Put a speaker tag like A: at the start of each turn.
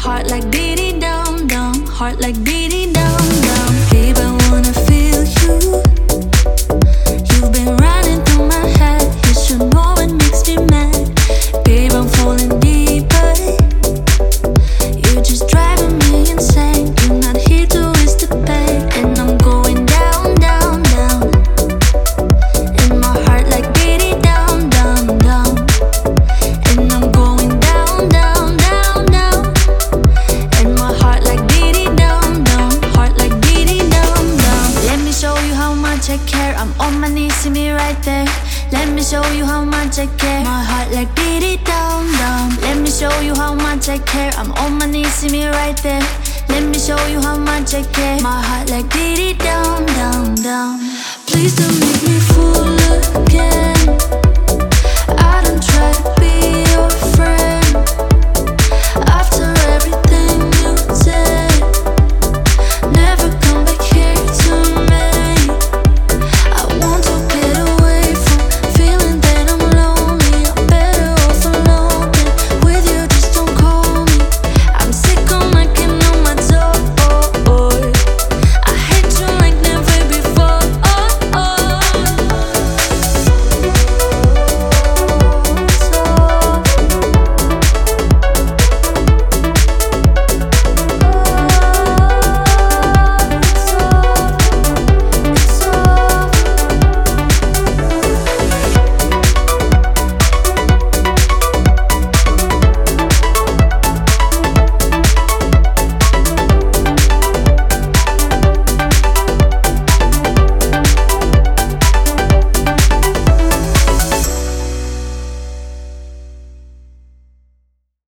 A: heart like beating down, down, heart like beating down, down. Babe, I wanna feel you. You've been running through my head. You should know what makes me mad. Babe, I'm falling deeper. You're just driving me insane. You're not here to waste the pain. And I'm going down, down, down. And my heart like beating down, down, down. And I'm going down, down, down, down. And my heart like beating down, down. Heart like beating down, down. Let me show you how much I care. I'm on my knees, see me right there. Let me show you how much I care. My heart like beating down, down. Let me show you how much I care. I'm on my knees, see me right there. Let me show you how much I care. My heart like beating down, down, down. Please don't make me fool again. I don't try to be your friend.